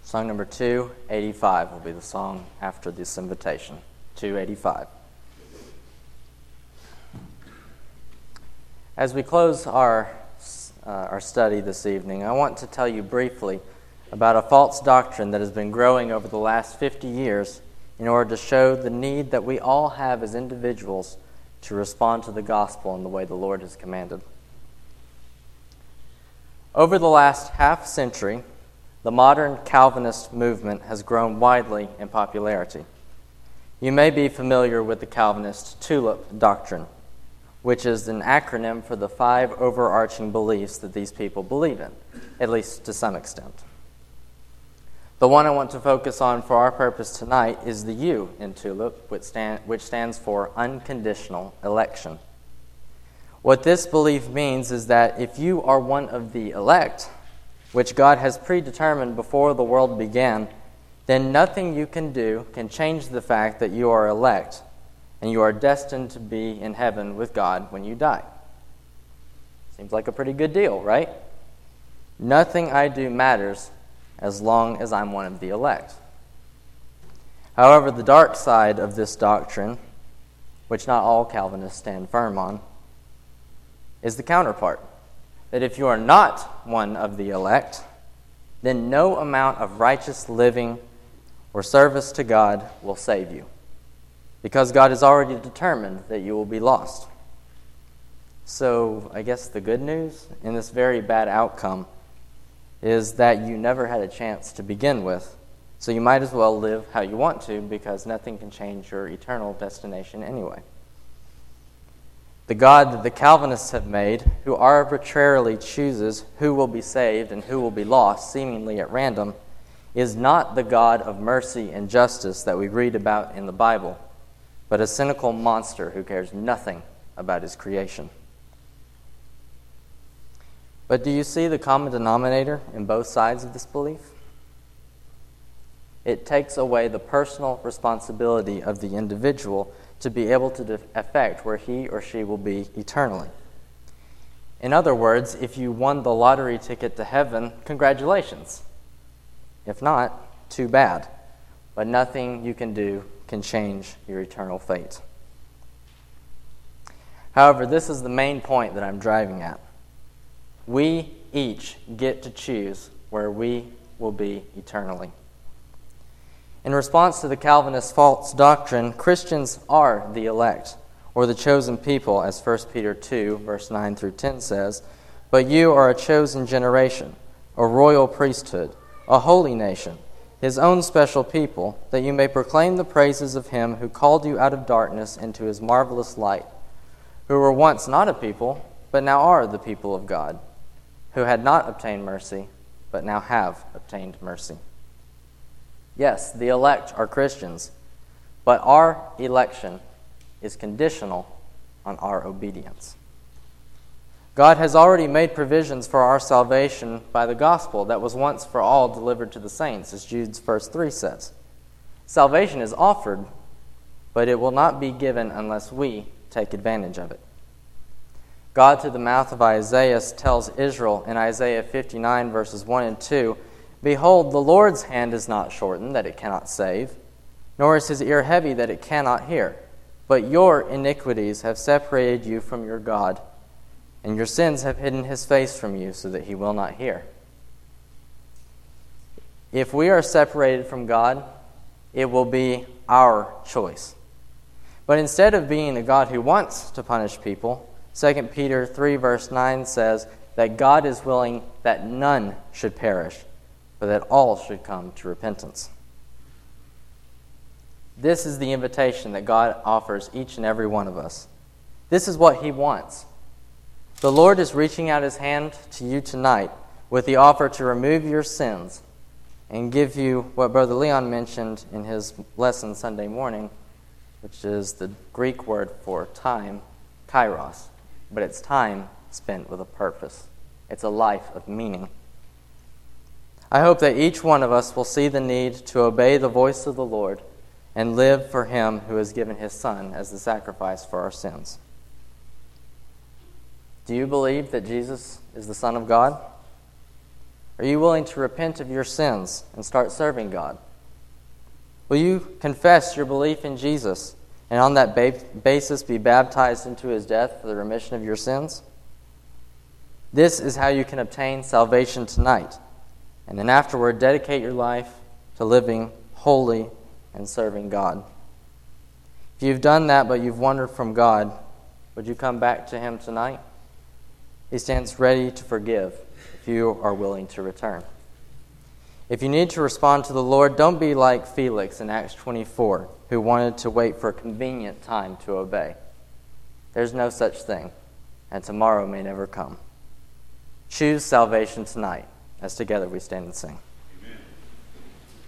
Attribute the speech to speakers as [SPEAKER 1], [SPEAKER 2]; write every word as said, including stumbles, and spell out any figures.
[SPEAKER 1] Song number two eighty-five will be the song after this invitation. two eighty-five. As we close our, uh, our study this evening, I want to tell you briefly about a false doctrine that has been growing over the last fifty years in order to show the need that we all have as individuals to respond to the gospel in the way the Lord has commanded. Over the last half century, the modern Calvinist movement has grown widely in popularity. You may be familiar with the Calvinist tulip doctrine, which is an acronym for the five overarching beliefs that these people believe in, at least to some extent. The one I want to focus on for our purpose tonight is the U in TULIP, which, stand, which stands for unconditional election. What this belief means is that if you are one of the elect, which God has predetermined before the world began, then nothing you can do can change the fact that you are elect and you are destined to be in heaven with God when you die. Seems like a pretty good deal, right? Nothing I do matters as long as I'm one of the elect. However, the dark side of this doctrine, which not all Calvinists stand firm on, is the counterpart. That if you are not one of the elect, then no amount of righteous living or service to God will save you, because God has already determined that you will be lost. So I guess the good news in this very bad outcome is that you never had a chance to begin with, so you might as well live how you want to, because nothing can change your eternal destination anyway. The God that the Calvinists have made, who arbitrarily chooses who will be saved and who will be lost, seemingly at random, is not the God of mercy and justice that we read about in the Bible, but a cynical monster who cares nothing about his creation. But do you see the common denominator in both sides of this belief? It takes away the personal responsibility of the individual to be able to affect where he or she will be eternally. In other words, if you won the lottery ticket to heaven, congratulations. If not, too bad. But nothing you can do can change your eternal fate. However, this is the main point that I'm driving at. We each get to choose where we will be eternally. In response to the Calvinist false doctrine, Christians are the elect, or the chosen people, as First Peter two, verse nine through ten says, "But you are a chosen generation, a royal priesthood, a holy nation, his own special people, that you may proclaim the praises of him who called you out of darkness into his marvelous light, who were once not a people, but now are the people of God, who had not obtained mercy, but now have obtained mercy." Yes, the elect are Christians, but our election is conditional on our obedience. God has already made provisions for our salvation by the gospel that was once for all delivered to the saints, as Jude verse three says. Salvation is offered, but it will not be given unless we take advantage of it. God, through the mouth of Isaiah, tells Israel in Isaiah fifty-nine, verses one and two, "Behold, the Lord's hand is not shortened, that it cannot save, nor is his ear heavy, that it cannot hear. But your iniquities have separated you from your God, and your sins have hidden his face from you, so that he will not hear." If we are separated from God, it will be our choice. But instead of being a God who wants to punish people, Second Peter three, verse nine says that God is willing that none should perish, but that all should come to repentance. This is the invitation that God offers each and every one of us. This is what he wants. The Lord is reaching out his hand to you tonight with the offer to remove your sins and give you what Brother Leon mentioned in his lesson Sunday morning, which is the Greek word for time, kairos. But it's time spent with a purpose. It's a life of meaning. I hope that each one of us will see the need to obey the voice of the Lord and live for him who has given his Son as the sacrifice for our sins. Do you believe that Jesus is the Son of God? Are you willing to repent of your sins and start serving God? Will you confess your belief in Jesus and on that ba- basis be baptized into his death for the remission of your sins? This is how you can obtain salvation tonight, and then afterward dedicate your life to living holy and serving God. If you've done that but you've wandered from God, would you come back to him tonight? He stands ready to forgive if you are willing to return. If you need to respond to the Lord, don't be like Felix in Acts twenty-four, who wanted to wait for a convenient time to obey. There's no such thing, and tomorrow may never come. Choose salvation tonight, as together we stand and sing.